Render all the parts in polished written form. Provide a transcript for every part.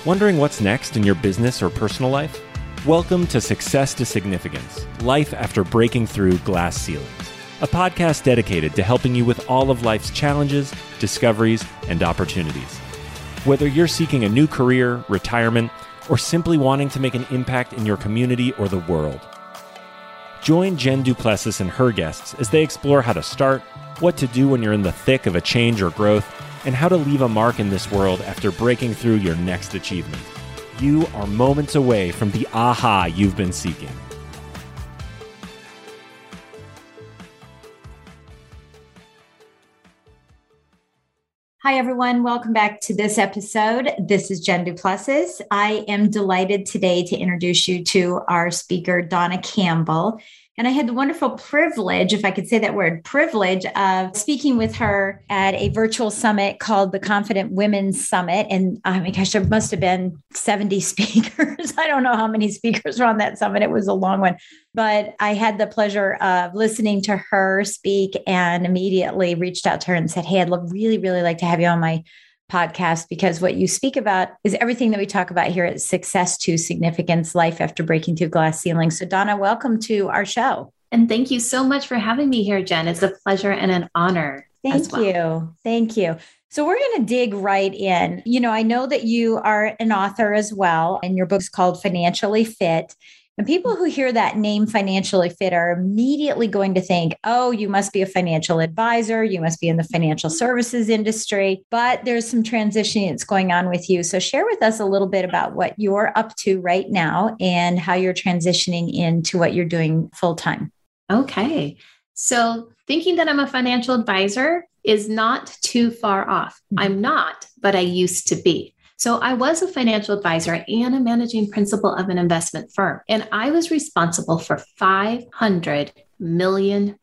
Wondering what's next in your business or personal life? Welcome to Success to Significance, Life After Breaking Through Glass Ceilings, a podcast dedicated to helping you with all of life's challenges, discoveries, and opportunities. Whether you're seeking a new career, retirement, or simply wanting to make an impact in your community or the world. Join Jen Duplessis and her guests as they explore how to start, what to do when you're in the thick of a change or growth, and how to leave a mark in this world after breaking through your next achievement. You are moments away from the aha you've been seeking. Hi, everyone. Welcome back to this episode. This is Jen Duplessis. I am delighted today to introduce you to our speaker, Donna Campbell. And I had the wonderful privilege, if I could say that word, privilege of speaking with her at a virtual summit called the Confident Women's Summit. And oh my gosh, there must have been 70 speakers. I don't know how many speakers were on that summit. It was a long one. But I had the pleasure of listening to her speak and immediately reached out to her and said, hey, I'd really like to have you on my podcast, because what you speak about is everything that we talk about here at Success to Significance, Life After Breaking Through Glass Ceilings. So Donna, welcome to our show. And thank you so much for having me here, Jen. It's a pleasure and an honor. Thank you. Thank you. So we're going to dig right in. You know, I know that you are an author as well, and your book's called Financially Fit. And people who hear that name Financially Fit are immediately going to think, oh, you must be a financial advisor. You must be in the financial services industry. But there's some transitioning that's going on with you. So share with us a little bit about what you're up to right now and how you're transitioning into what you're doing full time. Okay. So thinking that I'm a financial advisor is not too far off. I'm not, but I used to be. So I was a financial advisor and a managing principal of an investment firm, and I was responsible for $500 million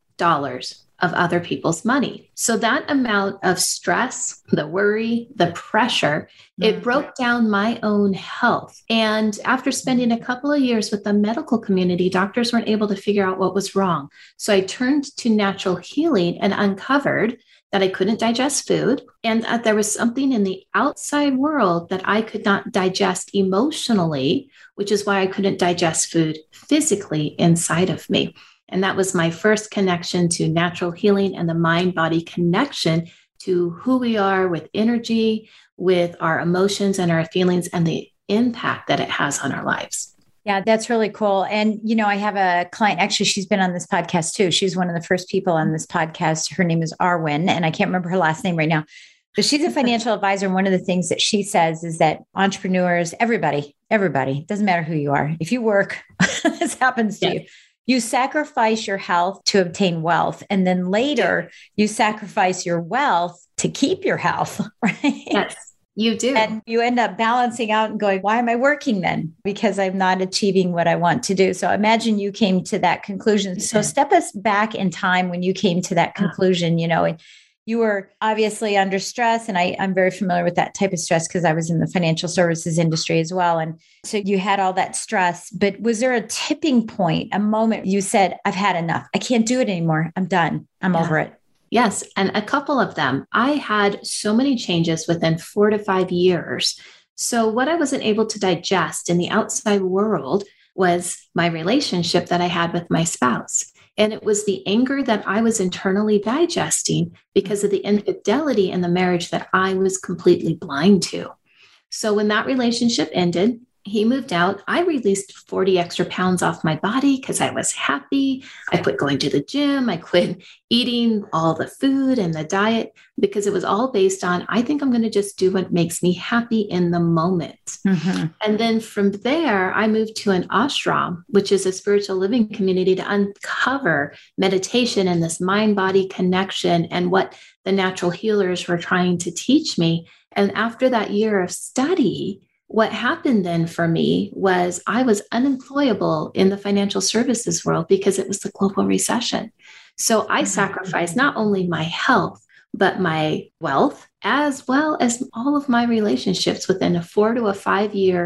of other people's money. So that amount of stress, the worry, the pressure, it broke down my own health. And after spending a couple of years with the medical community, doctors weren't able to figure out what was wrong. So I turned to natural healing and uncovered that I couldn't digest food, and that there was something in the outside world that I could not digest emotionally, which is why I couldn't digest food physically inside of me. And that was my first connection to natural healing and the mind-body connection to who we are with energy, with our emotions and our feelings, and the impact that it has on our lives. Yeah, that's really cool. And, you know, I have a client, actually, she's been on this podcast too. She's one of the first people on this podcast. Her name is Arwen, and I can't remember her last name right now, but she's a financial advisor. And one of the things that she says is that entrepreneurs, everybody, doesn't matter who you are. If you work, this happens to you. You sacrifice your health to obtain wealth. And then later you sacrifice your wealth to keep your health, right? Yes. You do. And you end up balancing out and going, why am I working then? Because I'm not achieving what I want to do. So imagine you came to that conclusion. So step us back in time when you came to that conclusion, you know, and you were obviously under stress. And I'm very familiar with that type of stress because I was in the financial services industry as well. And so you had all that stress, but was there a tipping point, a moment you said, I've had enough. I can't do it anymore. I'm done. I'm over it. Yes. And a couple of them. I had so many changes within 4 to 5 years. So what I wasn't able to digest in the outside world was my relationship that I had with my spouse. And it was the anger that I was internally digesting because of the infidelity in the marriage that I was completely blind to. So when that relationship ended, he moved out. I released 40 extra pounds off my body because I was happy. I quit going to the gym. I quit eating all the food and the diet because it was all based on, I think I'm going to just do what makes me happy in the moment. Mm-hmm. And then from there, I moved to an ashram, which is a spiritual living community, to uncover meditation and this mind-body connection and what the natural healers were trying to teach me. And after that year of study, what happened then for me was I was unemployable in the financial services world because it was the global recession. So I sacrificed not only my health, but my wealth, as well as all of my relationships within a 4 to 5 year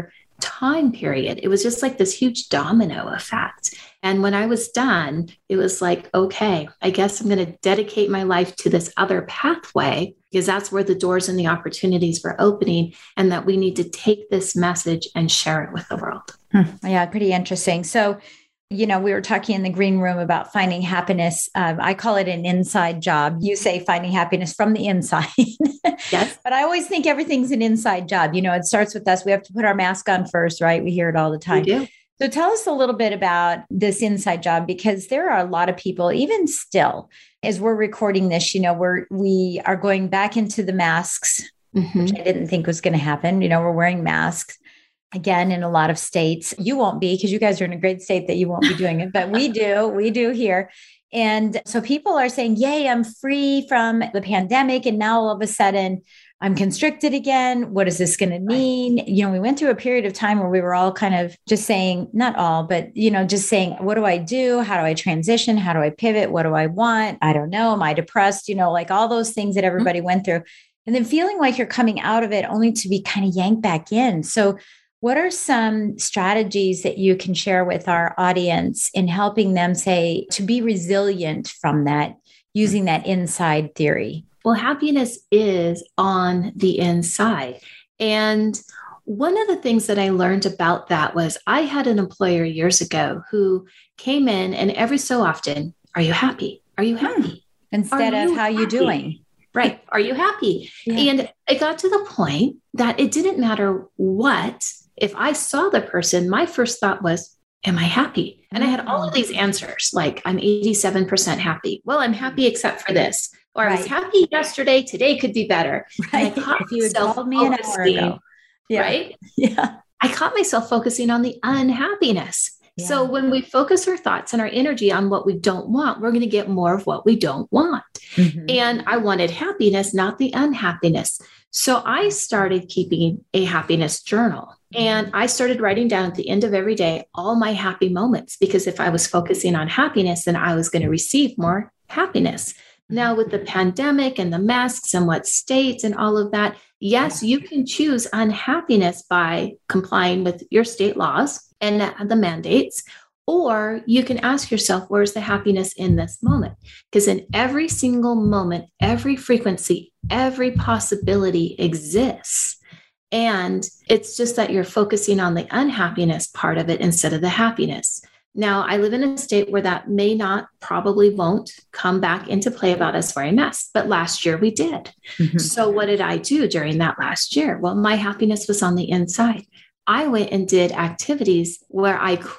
time period. It was just like this huge domino effect. And when I was done, it was like, okay, I guess I'm going to dedicate my life to this other pathway, because that's where the doors and the opportunities were opening, and that we need to take this message and share it with the world. Yeah, pretty interesting. So, we were talking in the green room about finding happiness. I call it an inside job. You say finding happiness from the inside. Yes. But I always think everything's an inside job. It starts with us. We have to put our mask on first, right? We hear it all the time. We do. So tell us a little bit about this inside job, because there are a lot of people, even still, as we're recording this, we are going back into the masks, which I didn't think was going to happen. We're wearing masks. Again, in a lot of states, you won't be, because you guys are in a great state that you won't be doing it, but we do here. And so people are saying, yay, I'm free from the pandemic. And now all of a sudden I'm constricted again. What is this going to mean? We went through a period of time where we were all kind of just saying, not all, but, just saying, what do I do? How do I transition? How do I pivot? What do I want? I don't know. Am I depressed? Like all those things that everybody went through. And then feeling like you're coming out of it only to be kind of yanked back in. So what are some strategies that you can share with our audience in helping them to be resilient from that, using that inside theory? Well, happiness is on the inside. And one of the things that I learned about that was I had an employer years ago who came in and every so often, are you happy? Are you happy? Instead of how you doing? Right. Are you happy? Yeah. And it got to the point that it didn't matter what. If I saw the person, my first thought was, am I happy? And I had all of these answers, like I'm 87% happy. Well, I'm happy except for this. Or I was happy yesterday. Today could be better. Right. If you had called me an hour ago. Yeah. Right? Yeah. I caught myself focusing on the unhappiness. Yeah. So when we focus our thoughts and our energy on what we don't want, we're going to get more of what we don't want. And I wanted happiness, not the unhappiness. So I started keeping a happiness journal, and I started writing down at the end of every day all my happy moments, because if I was focusing on happiness, then I was going to receive more happiness. Now, with the pandemic and the masks and what states and all of that, yes, you can choose unhappiness by complying with your state laws and the mandates, or you can ask yourself, where's the happiness in this moment? Because in every single moment, every frequency, every possibility exists. And it's just that you're focusing on the unhappiness part of it instead of the happiness. Now, I live in a state where that may not, probably won't come back into play about us wearing masks, but last year we did. So what did I do during that last year? Well, my happiness was on the inside. I went and did activities where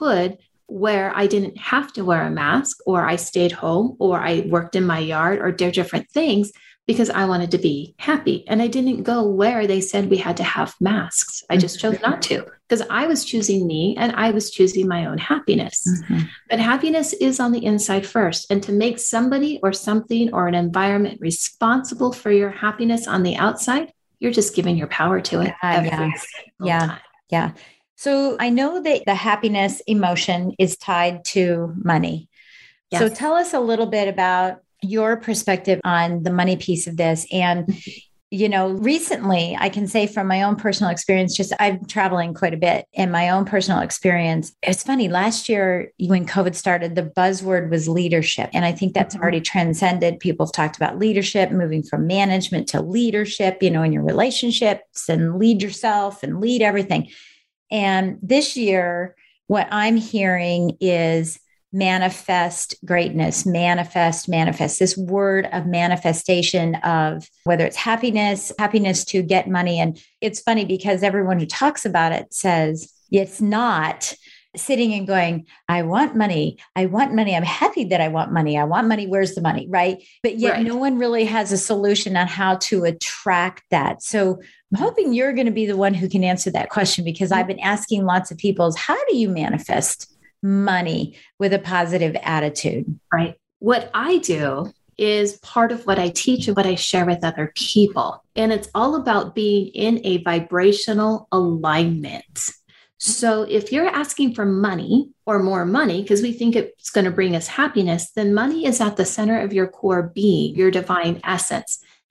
I didn't have to wear a mask, or I stayed home, or I worked in my yard, or did different things because I wanted to be happy. And I didn't go where they said we had to have masks. I just chose not to, because I was choosing me and I was choosing my own happiness. But happiness is on the inside first. And to make somebody or something or an environment responsible for your happiness on the outside, you're just giving your power to it every time. Yeah. So I know that the happiness emotion is tied to money. Yes. So tell us a little bit about your perspective on the money piece of this. And, recently I can say from my own personal experience, I'm traveling quite a bit, and my own personal experience. It's funny, last year when COVID started, the buzzword was leadership. And I think that's already transcended. People have talked about leadership, moving from management to leadership, in your relationships, and lead yourself and lead everything. And this year, what I'm hearing is manifest greatness, manifest, this word of manifestation of whether it's happiness to get money. And it's funny because everyone who talks about it says it's not sitting and going, I want money. I'm happy that I want money. Where's the money? Right. But yet no one really has a solution on how to attract that. So I'm hoping you're going to be the one who can answer that question, because I've been asking lots of people, how do you manifest money with a positive attitude? Right. What I do is part of what I teach and what I share with other people. And it's all about being in a vibrational alignment. So if you're asking for money or more money, because we think it's going to bring us happiness, then money is at the center of your core being, your divine essence.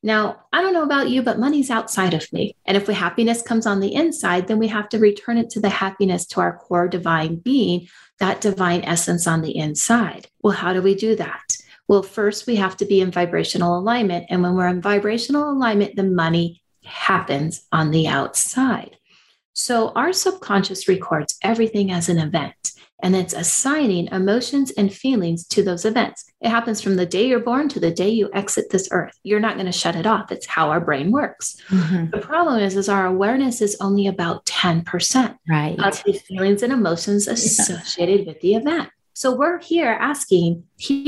Now, I don't know about you, but money's outside of me. And if happiness comes on the inside, then we have to return it to the happiness, to our core divine being, that divine essence on the inside. Well, how do we do that? Well, first, we have to be in vibrational alignment. And when we're in vibrational alignment, the money happens on the outside. So our subconscious records everything as an event, and it's assigning emotions and feelings to those events. It happens from the day you're born to the day you exit this earth. You're not going to shut it off. It's how our brain works. Mm-hmm. The problem is our awareness is only about 10% of the feelings and emotions associated with the event. So we're here asking,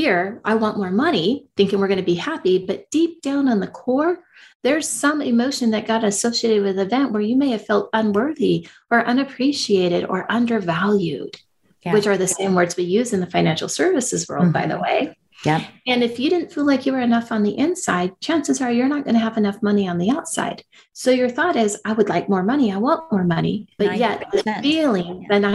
I want more money, thinking we're going to be happy, but deep down on the core, there's some emotion that got associated with the event where you may have felt unworthy or unappreciated or undervalued, which are the same words we use in the financial services world, by the way. Yeah. And if you didn't feel like you were enough on the inside, chances are you're not going to have enough money on the outside. So your thought is, I would like more money. I want more money. But 90%. Yet the feeling, the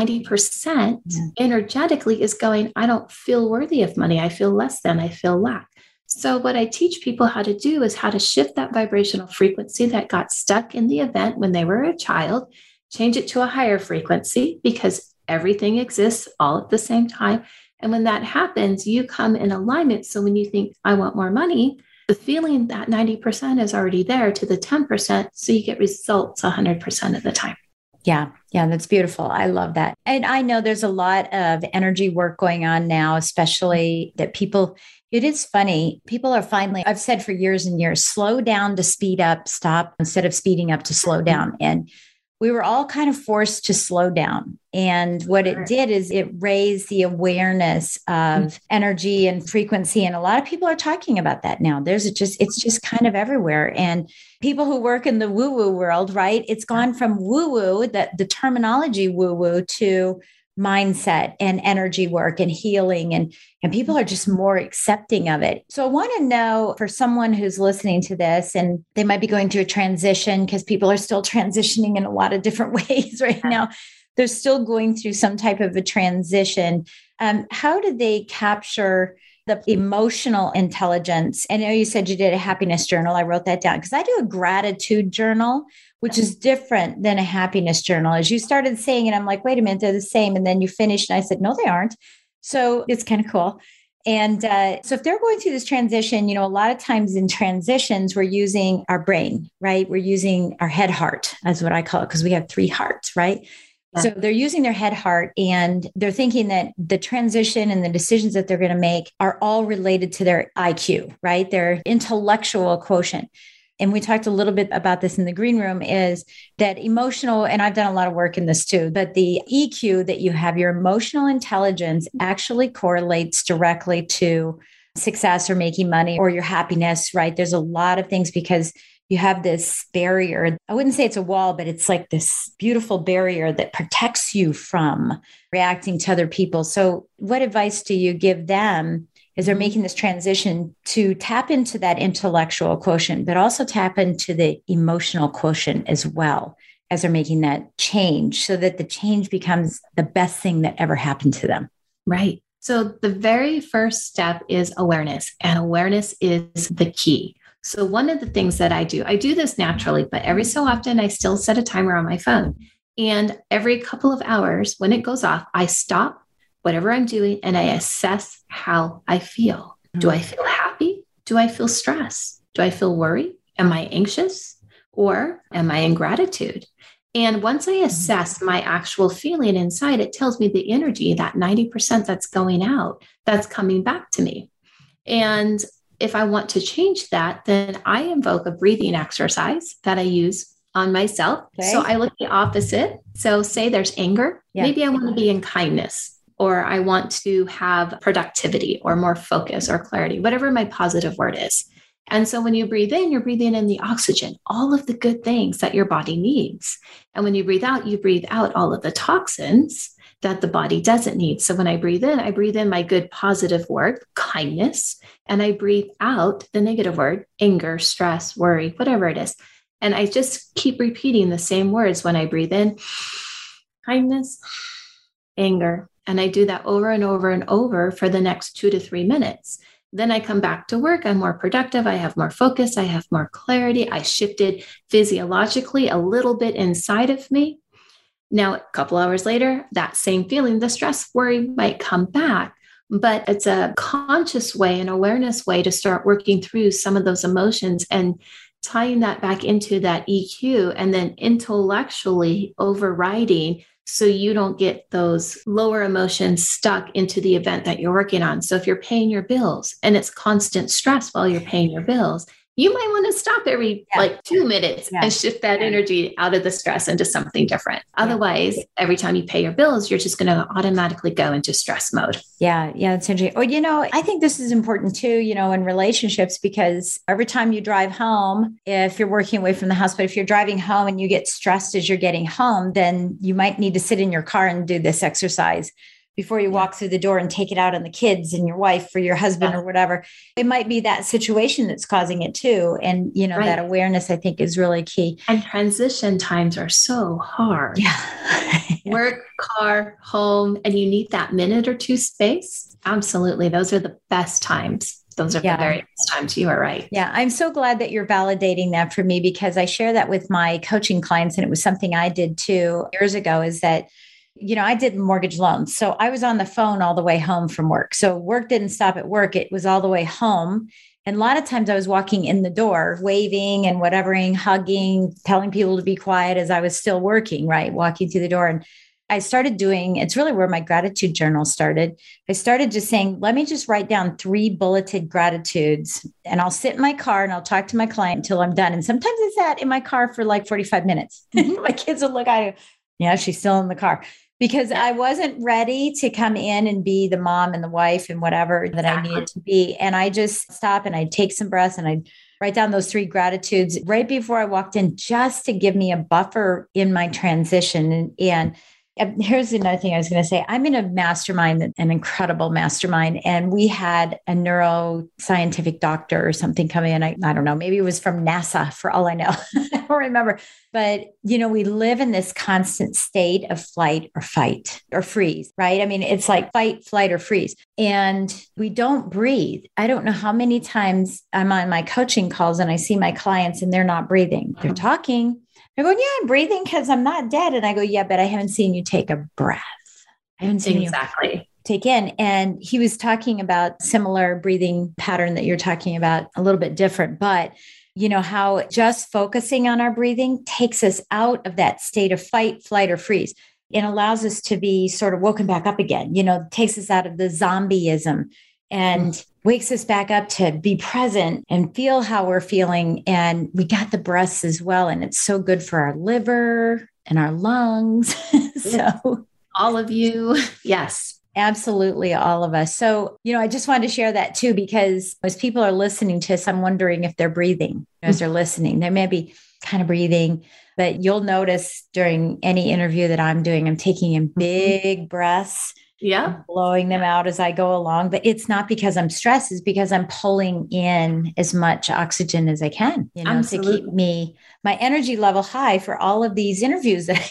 90% energetically is going, I don't feel worthy of money. I feel less than, I feel lack. So what I teach people how to do is how to shift that vibrational frequency that got stuck in the event when they were a child, change it to a higher frequency, because everything exists all at the same time. And when that happens, you come in alignment. So when you think, I want more money, the feeling that 90% is already there to the 10%. So you get results 100% of the time. Yeah. Yeah. That's beautiful. I love that. And I know there's a lot of energy work going on now, especially that people, it is funny. People are finally, I've said for years and years, slow down to speed up, stop instead of speeding up to slow down. And we were all kind of forced to slow down. And what it did is it raised the awareness of energy and frequency. And a lot of people are talking about that now. It's just kind of everywhere. And people who work in the woo-woo world, right? It's gone from woo-woo, the terminology woo-woo, to mindset and energy work and healing. And people are just more accepting of it. So I want to know, for someone who's listening to this and they might be going through a transition, because people are still transitioning in a lot of different ways right now. They're still going through some type of a transition. How do they capture the emotional intelligence? I know you said you did a happiness journal. I wrote that down because I do a gratitude journal, which is different than a happiness journal. As you started saying it, I'm like, wait a minute, they're the same. And then you finished and I said, no, they aren't. So it's kind of cool. And so if they're going through this transition, a lot of times in transitions, we're using our brain, right? We're using our head heart, that's what I call it, because we have 3 hearts, right? Yeah. So they're using their head heart and they're thinking that the transition and the decisions that they're going to make are all related to their IQ, right? Their intellectual quotient. And we talked a little bit about this in the green room, is that emotional, and I've done a lot of work in this too, but the EQ that you have, your emotional intelligence, actually correlates directly to success or making money or your happiness, right? There's a lot of things because you have this barrier. I wouldn't say it's a wall, but it's like this beautiful barrier that protects you from reacting to other people. So what advice do you give them as they're making this transition to tap into that intellectual quotient, but also tap into the emotional quotient as well as they're making that change, so that the change becomes the best thing that ever happened to them? Right. So the very first step is awareness, and awareness is the key. So one of the things that I do this naturally, but every so often I still set a timer on my phone. And every couple of hours when it goes off, I stop whatever I'm doing and I assess how I feel. Do I feel happy? Do I feel stress? Do I feel worry? Am I anxious? Or am I in gratitude? And once I assess my actual feeling inside, it tells me the energy, that 90% that's going out, that's coming back to me. And if I want to change that, then I invoke a breathing exercise that I use on myself. Okay. So I look the opposite. So say there's anger. Yeah. Maybe I want to be in kindness, or I want to have productivity or more focus or clarity, whatever my positive word is. And so when you breathe in, you're breathing in the oxygen, all of the good things that your body needs. And when you breathe out, you breathe out all of the toxins that the body doesn't need. So when I breathe in my good positive word, kindness, and I breathe out the negative word, anger, stress, worry, whatever it is. And I just keep repeating the same words when I breathe in, kindness, anger. And I do that over and over and over for the next 2 to 3 minutes. Then I come back to work. I'm more productive. I have more focus. I have more clarity. I shifted physiologically a little bit inside of me. Now, a couple hours later, that same feeling, the stress worry might come back, but it's a conscious way, an awareness way to start working through some of those emotions and tying that back into that EQ and then intellectually overriding so you don't get those lower emotions stuck into the event that you're working on. So if you're paying your bills and it's constant stress while you're paying your bills, you might want to stop every 2 minutes and shift that energy out of the stress into something different. Otherwise, every time you pay your bills, you're just going to automatically go into stress mode. Yeah. It's interesting. Well, I think this is important too, in relationships, because every time you drive home, if you're working away from the house, but if you're driving home and you get stressed as you're getting home, then you might need to sit in your car and do this exercise before you walk through the door and take it out on the kids and your wife or your husband or whatever. It might be that situation that's causing it too. And, that awareness, I think, is really key. And transition times are so hard. Yeah. Work, car, home, and you need that minute or two space. Absolutely. Those are the best times. Those are the very best times. You are right. Yeah. I'm so glad that you're validating that for me, because I share that with my coaching clients. And it was something I did 2 years ago, is that I did mortgage loans. So I was on the phone all the way home from work. So work didn't stop at work. It was all the way home. And a lot of times I was walking in the door, waving and whatevering, hugging, telling people to be quiet as I was still working, right? Walking through the door. And I started doing, it's really where my gratitude journal started. I started just saying, let me just write down 3 bulleted gratitudes, and I'll sit in my car and I'll talk to my client until I'm done. And sometimes I sat in my car for like 45 minutes. My kids would look at me, yeah, she's still in the car. Because I wasn't ready to come in and be the mom and the wife and whatever that I needed to be. And I just stop and I'd take some breaths and I'd write down those 3 gratitudes right before I walked in, just to give me a buffer in my transition. And here's another thing I was going to say. I'm in a mastermind, an incredible mastermind. And we had a neuroscientific doctor or something come in. I don't know, maybe it was from NASA for all I know. I don't remember. But, we live in this constant state of flight or fight or freeze, right? I mean, it's like fight, flight, or freeze. And we don't breathe. I don't know how many times I'm on my coaching calls and I see my clients and they're not breathing. They're talking. They're going, yeah, I'm breathing because I'm not dead. And I go, yeah, but I haven't seen you take a breath. I haven't seen you take in. And he was talking about similar breathing pattern that you're talking about, a little bit different, but how just focusing on our breathing takes us out of that state of fight, flight, or freeze, and allows us to be sort of woken back up again, takes us out of the zombieism and wakes us back up to be present and feel how we're feeling. And we got the breaths as well. And it's so good for our liver and our lungs. So all of you. Yes. Absolutely. All of us. So, I just wanted to share that too, because as people are listening to us, I'm wondering if they're breathing as they're listening. They may be kind of breathing, but you'll notice during any interview that I'm doing, I'm taking in big breaths. Yeah. Blowing them out as I go along. But it's not because I'm stressed, it's because I'm pulling in as much oxygen as I can, to keep my energy level high for all of these interviews that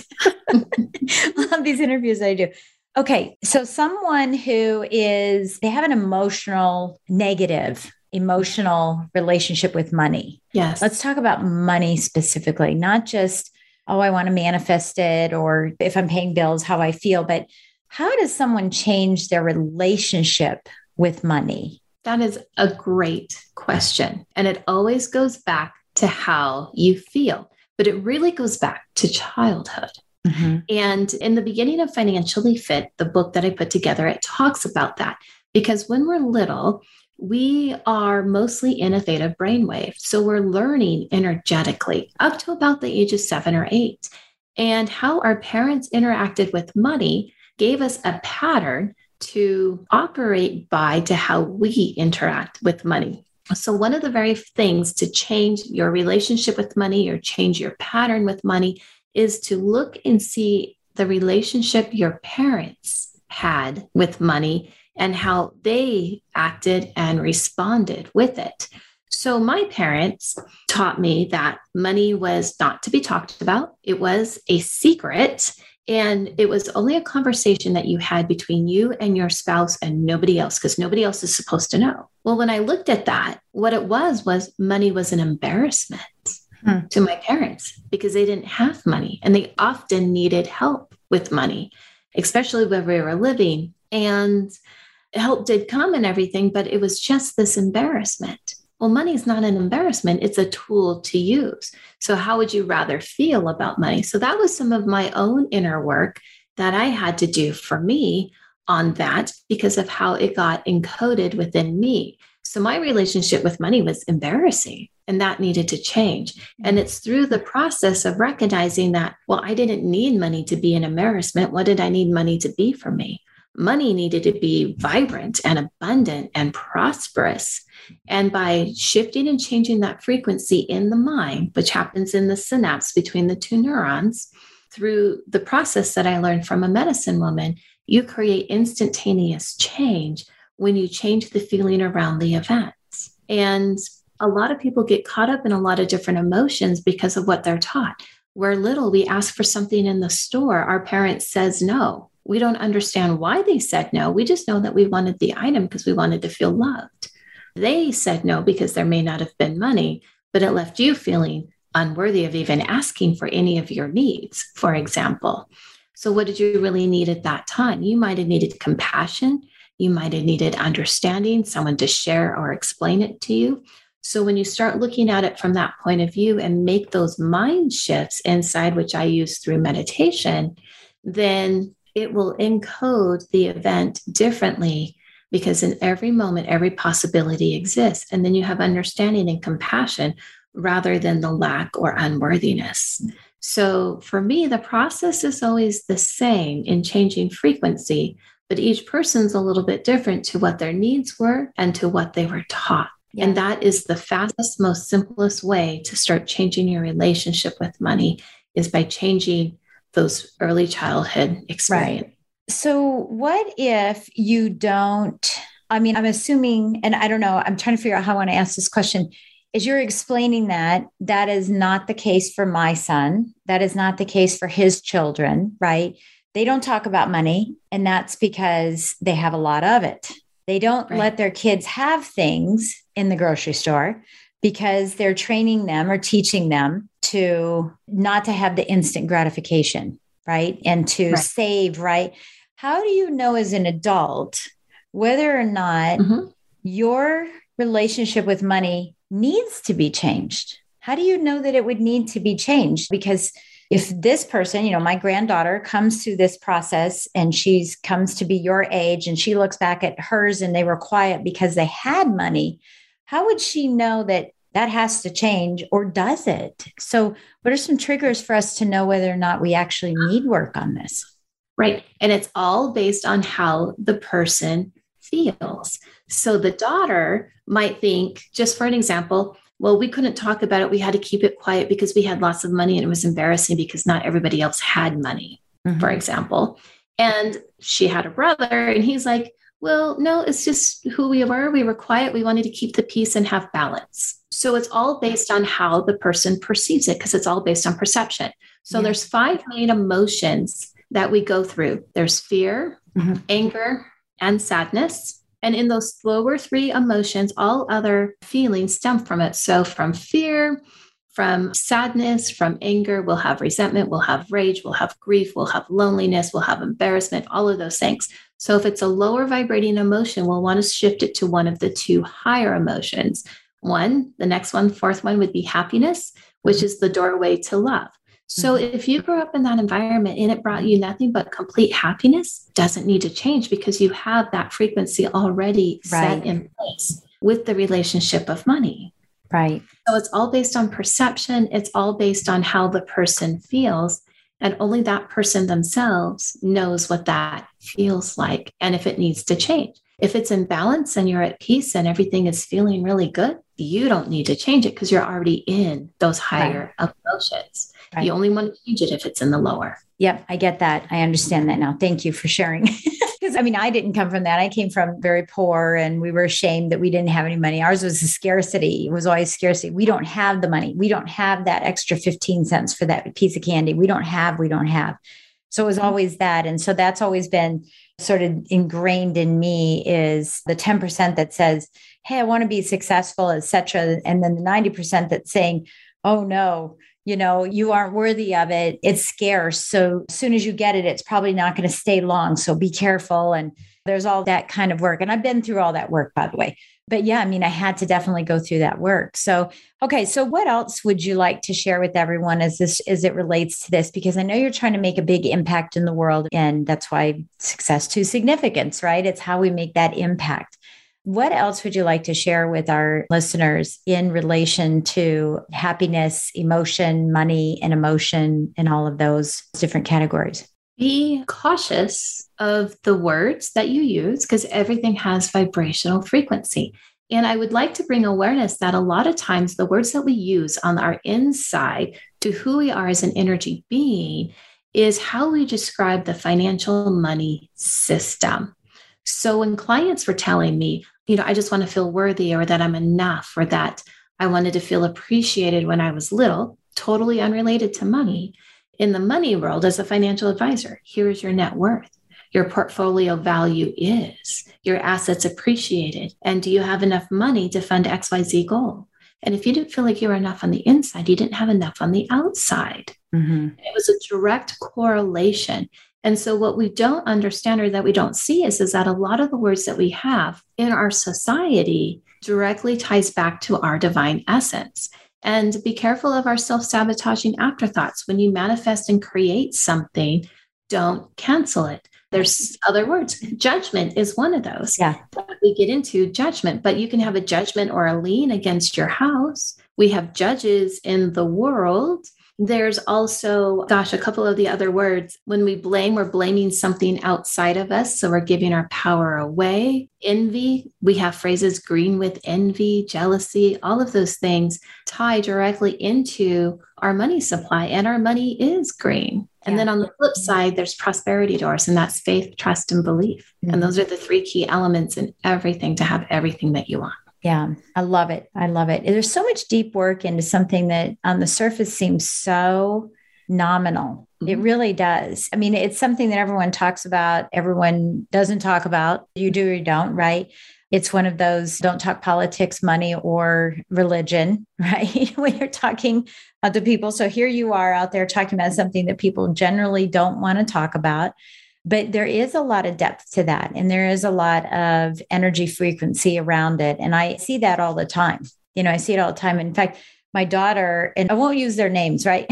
I do. Okay. So someone who they have an negative emotional relationship with money. Yes. Let's talk about money specifically, not just, I want to manifest it, or if I'm paying bills, how I feel, but how does someone change their relationship with money? That is a great question. And it always goes back to how you feel, but it really goes back to childhood. Mm-hmm. And in the beginning of Financially Fit, the book that I put together, it talks about that, because when we're little, we are mostly in a theta brainwave. So we're learning energetically up to about the age of 7 or 8. And how our parents interacted with money gave us a pattern to operate by, to how we interact with money. So one of the very things to change your relationship with money or change your pattern with money is to look and see the relationship your parents had with money and how they acted and responded with it. So my parents taught me that money was not to be talked about. It was a secret. And it was only a conversation that you had between you and your spouse and nobody else, because nobody else is supposed to know. Well, when I looked at that, what it was money was an embarrassment to my parents because they didn't have money and they often needed help with money, especially where we were living. And help did come and everything, but it was just this embarrassment. Well, money is not an embarrassment. It's a tool to use. So how would you rather feel about money? So that was some of my own inner work that I had to do for me on that because of how it got encoded within me. So my relationship with money was embarrassing and that needed to change. And it's through the process of recognizing that, well, I didn't need money to be an embarrassment. What did I need money to be for me? Money needed to be vibrant and abundant and prosperous. And by shifting and changing that frequency in the mind, which happens in the synapse between the two neurons, through the process that I learned from a medicine woman, you create instantaneous change when you change the feeling around the events. And a lot of people get caught up in a lot of different emotions because of what they're taught. We're little, we ask for something in the store, our parent says no. We don't understand why they said no. We just know that we wanted the item because we wanted to feel loved. They said no because there may not have been money, but it left you feeling unworthy of even asking for any of your needs, for example. So what did you really need at that time? You might have needed compassion. You might have needed understanding, someone to share or explain it to you. So when you start looking at it from that point of view and make those mind shifts inside, which I use through meditation, then it will encode the event differently because in every moment, every possibility exists. And then you have understanding and compassion rather than the lack or unworthiness. So for me, the process is always the same in changing frequency, but each person's a little bit different to what their needs were and to what they were taught. Yeah. And that is the fastest, most simplest way to start changing your relationship with money is by changing those early childhood experiences. Right. So what if you don't, I'm assuming, and I don't know, I'm trying to figure out how I want to ask this question. As you're explaining that is not the case for my son. That is not the case for his children, right? They don't talk about money, and that's because they have a lot of it. They don't let their kids have things in the grocery store because they're training them or teaching them to not to have the instant gratification, right? And to save, right? How do you know as an adult whether or not your relationship with money needs to be changed? How do you know that it would need to be changed? Because if this person, my granddaughter comes through this process and comes to be your age and she looks back at hers and they were quiet because they had money, how would she know that has to change, or does it? So what are some triggers for us to know whether or not we actually need work on this? Right. And it's all based on how the person feels. So the daughter might think, just for an example, well, we couldn't talk about it. We had to keep it quiet because we had lots of money and it was embarrassing because not everybody else had money, for example. And she had a brother and he's like, well, no, it's just who we were. We were quiet. We wanted to keep the peace and have balance. So it's all based on how the person perceives it because it's all based on perception. So there's 5 main emotions that we go through. There's fear, anger, and sadness. And in those lower 3 emotions, all other feelings stem from it. So from fear, from sadness, from anger, we'll have resentment, we'll have rage, we'll have grief, we'll have loneliness, we'll have embarrassment, all of those things. So if it's a lower vibrating emotion, we'll want to shift it to one of the 2 higher emotions. The next one, 4th one would be happiness, which is the doorway to love. So if you grew up in that environment and it brought you nothing but complete happiness, doesn't need to change because you have that frequency already set in place with the relationship of money. Right. So it's all based on perception. It's all based on how the person feels. And only that person themselves knows what that feels like and if it needs to change. If it's in balance and you're at peace and everything is feeling really good, you don't need to change it because you're already in those higher emotions. You only want to change it if it's in the lower. Yep, I get that. I understand that now. Thank you for sharing. Because I didn't come from that. I came from very poor and we were ashamed that we didn't have any money. Ours was a scarcity. It was always scarcity. We don't have the money. We don't have that extra 15 cents for that piece of candy. We don't have. So it was always that. And so that's always been sort of ingrained in me, is the 10% that says, hey, I want to be successful, et cetera. And then the 90% that's saying, oh no, you aren't worthy of it. It's scarce. So as soon as you get it, it's probably not going to stay long. So be careful. And there's all that kind of work. And I've been through all that work, by the way. But yeah, I mean, I had to definitely go through that work. So, okay. So what else would you like to share with everyone as it relates to this? Because I know you're trying to make a big impact in the world. And that's why success to significance, right? It's how we make that impact. What else would you like to share with our listeners in relation to happiness, emotion, money, and emotion, and all of those different categories? Be cautious of the words that you use, because everything has vibrational frequency. And I would like to bring awareness that a lot of times the words that we use on our inside to who we are as an energy being is how we describe the financial money system. So when clients were telling me, I just want to feel worthy, or that I'm enough, or that I wanted to feel appreciated when I was little, totally unrelated to money. In the money world, as a financial advisor, here is your net worth. Your portfolio value is, your assets appreciated. And do you have enough money to fund XYZ goal? And if you didn't feel like you were enough on the inside, you didn't have enough on the outside. Mm-hmm. It was a direct correlation. And so what we don't understand, or that we don't see, is that a lot of the words that we have in our society directly ties back to our divine essence. And be careful of our self-sabotaging afterthoughts. When you manifest and create something, don't cancel it. There's other words. Judgment is one of those. Yeah. We get into judgment, but you can have a judgment or a lien against your house. We have judges in the world. There's also, a couple of the other words. When we blame, we're blaming something outside of us. So we're giving our power away. Envy, we have phrases, green with envy, jealousy, all of those things tie directly into our money supply, and our money is green. And then on the flip side, there's prosperity doors, and that's faith, trust, and belief. Mm-hmm. And those are the three key elements in everything to have everything that you want. Yeah, I love it. I love it. There's so much deep work into something that on the surface seems so nominal. Mm-hmm. It really does. I mean, it's something that everyone talks about, everyone doesn't talk about. You do or you don't, right? It's one of those, don't talk politics, money, or religion, right? When you're talking to people. So here you are out there talking about something that people generally don't want to talk about. But there is a lot of depth to that. And there is a lot of energy frequency around it. And I see that all the time. I see it all the time. In fact, my daughter, and I won't use their names, right?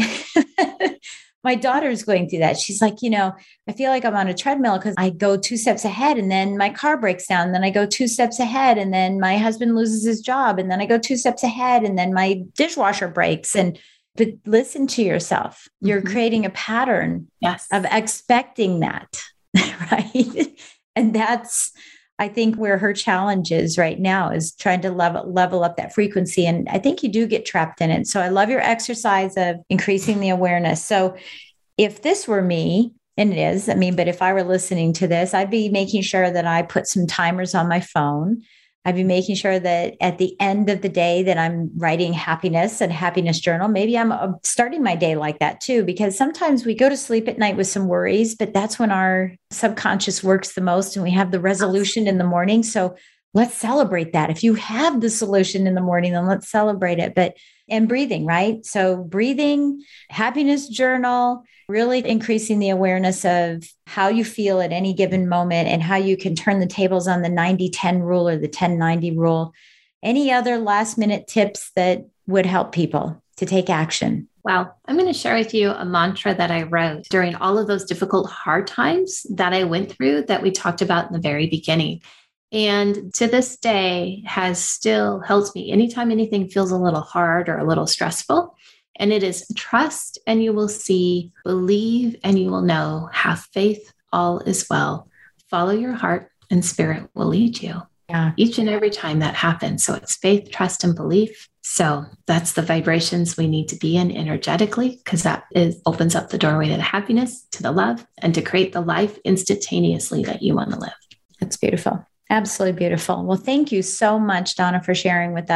My daughter's going through that. She's like, I feel like I'm on a treadmill because I go 2 steps ahead and then my car breaks down. And then I go 2 steps ahead and then my husband loses his job. And then I go 2 steps ahead and then my dishwasher breaks. But listen to yourself. You're mm-hmm. creating a pattern of expecting that, right? And that's, I think, where her challenge is right now, is trying to level up that frequency. And I think you do get trapped in it. So I love your exercise of increasing the awareness. So if this were me, and it is, but if I were listening to this, I'd be making sure that I put some timers on my phone. I'd be making sure that at the end of the day that I'm writing happiness and happiness journal. Maybe I'm starting my day like that too, because sometimes we go to sleep at night with some worries, but that's when our subconscious works the most and we have the resolution in the morning. So let's celebrate that. If you have the solution in the morning, then let's celebrate it. And breathing, right? So breathing, happiness journal, really increasing the awareness of how you feel at any given moment and how you can turn the tables on the 90-10 rule or the 10-90 rule. Any other last minute tips that would help people to take action? Well, I'm going to share with you a mantra that I wrote during all of those difficult, hard times that I went through that we talked about in the very beginning. And to this day has still helped me anytime anything feels a little hard or a little stressful. And it is trust and you will see, believe and you will know, have faith, all is well. Follow your heart and spirit will lead you. Yeah. Each and every time that happens. So it's faith, trust, and belief. So that's the vibrations we need to be in energetically, because that opens up the doorway to the happiness, to the love, and to create the life instantaneously that you want to live. That's beautiful. Absolutely beautiful. Well, thank you so much, Donna, for sharing with us.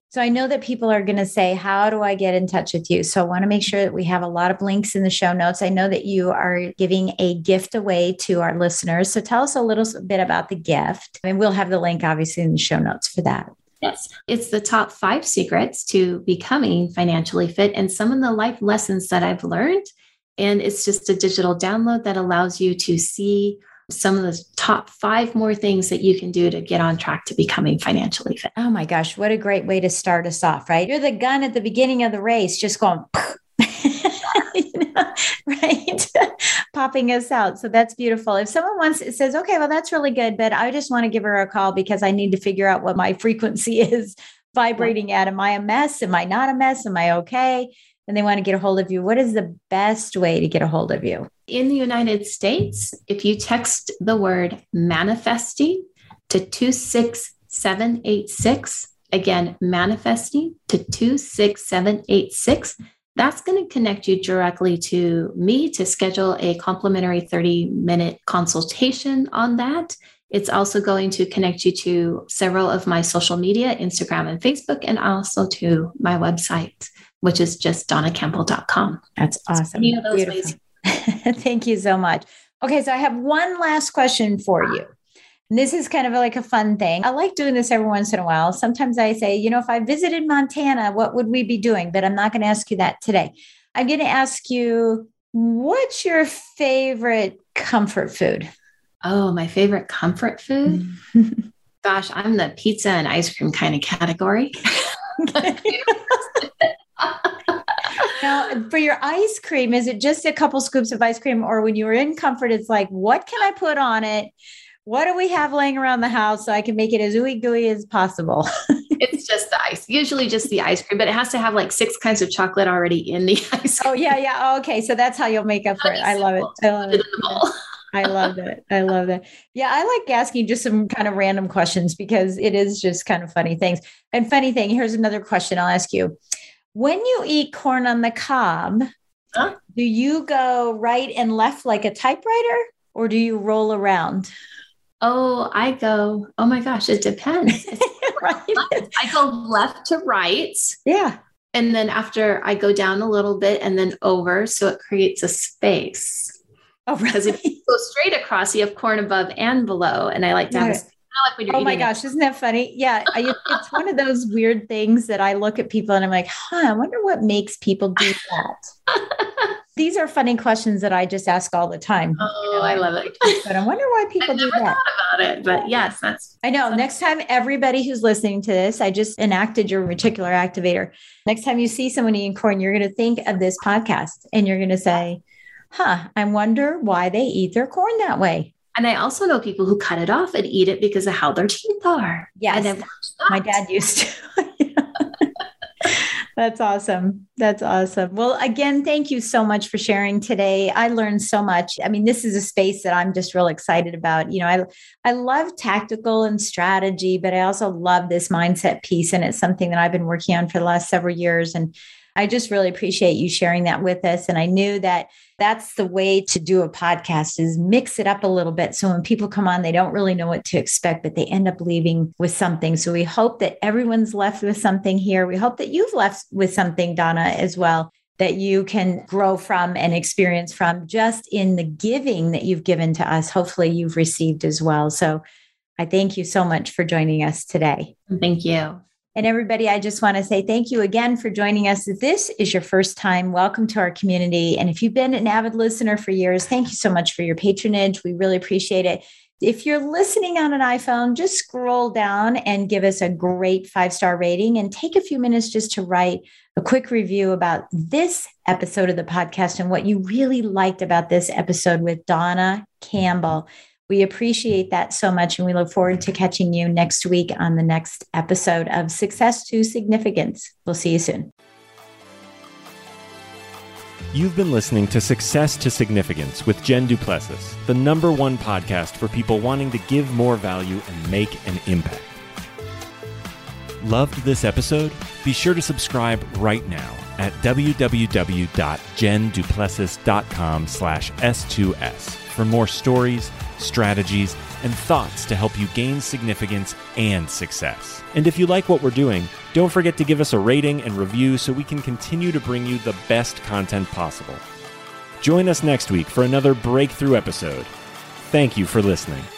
So I know that people are going to say, how do I get in touch with you? So I want to make sure that we have a lot of links in the show notes. I know that you are giving a gift away to our listeners. So tell us a little bit about the gift. And we'll have the link obviously in the show notes for that. Yes. It's the top 5 secrets to becoming financially fit and some of the life lessons that I've learned. And it's just a digital download that allows you to see some of the top 5 more things that you can do to get on track to becoming financially fit. Oh my gosh, what a great way to start us off, right? You're the gun at the beginning of the race, just going, right? Popping us out. So that's beautiful. If someone says, okay, well, that's really good, but I just want to give her a call because I need to figure out what my frequency is vibrating at. Am I a mess? Am I not a mess? Am I okay? And they want to get a hold of you. What is the best way to get a hold of you? In the United States, if you text the word manifesting to 26786, again, manifesting to 26786, that's going to connect you directly to me to schedule a complimentary 30-minute consultation on that. It's also going to connect you to several of my social media, Instagram and Facebook, and also to my website, which is just donnacampbell.com. That's awesome. Any of those ways. Thank you so much. Okay, so I have one last question for you. And this is kind of like a fun thing. I like doing this every once in a while. Sometimes I say, if I visited Montana, what would we be doing? But I'm not going to ask you that today. I'm going to ask you, what's your favorite comfort food? Oh, my favorite comfort food? Gosh, I'm the pizza and ice cream kind of category. Now, for your ice cream, is it just a couple scoops of ice cream? Or when you were in comfort, it's like, what can I put on it? What do we have laying around the house so I can make it as ooey gooey as possible? It's just the ice, usually just the ice cream, but it has to have like 6 kinds of chocolate already in the ice cream. Oh, yeah. Oh, okay. So that's how you'll make up for it. I love it. I love it. I love it. I love that. Yeah, I like asking just some kind of random questions because it is just kind of funny things. And funny thing, here's another question I'll ask you. When you eat corn on the cob, do you go right and left like a typewriter or do you roll around? Oh, oh my gosh, it depends. Right. I go left to right. Yeah. And then after I go down a little bit and then over, so it creates a space. Oh, right. Because if you go straight across, you have corn above and below. And I like to have like when you're oh my gosh, isn't that funny? Yeah. It's one of those weird things that I look at people and I'm like, I wonder what makes people do that. These are funny questions that I just ask all the time. Oh, I love it. But I wonder why people do that. I've never thought about it, but yes, I know. Next time, everybody who's listening to this, I just enacted your reticular activator. Next time you see someone eating corn, you're going to think of this podcast and you're going to say, I wonder why they eat their corn that way. And I also know people who cut it off and eat it because of how their teeth are. Yes. My dad used to. That's awesome. That's awesome. Well, again, thank you so much for sharing today. I learned so much. I mean, this is a space that I'm just real excited about. I love tactical and strategy, but I also love this mindset piece. And it's something that I've been working on for the last several years. And I just really appreciate you sharing that with us. And I knew that that's the way to do a podcast is mix it up a little bit. So when people come on, they don't really know what to expect, but they end up leaving with something. So we hope that everyone's left with something here. We hope that you've left with something, Donna, as well, that you can grow from and experience from just in the giving that you've given to us. Hopefully you've received as well. So I thank you so much for joining us today. Thank you. And everybody, I just want to say thank you again for joining us. If this is your first time, welcome to our community. And if you've been an avid listener for years, thank you so much for your patronage. We really appreciate it. If you're listening on an iPhone, just scroll down and give us a great 5-star rating and take a few minutes just to write a quick review about this episode of the podcast and what you really liked about this episode with Donna Campbell. We appreciate that so much, and we look forward to catching you next week on the next episode of Success to Significance. We'll see you soon. You've been listening to Success to Significance with Jen Duplessis, the #1 podcast for people wanting to give more value and make an impact. Loved this episode? Be sure to subscribe right now at www.jenduplessis.com/S2S for more stories, strategies, and thoughts to help you gain significance and success. And if you like what we're doing, don't forget to give us a rating and review so we can continue to bring you the best content possible. Join us next week for another breakthrough episode. Thank you for listening.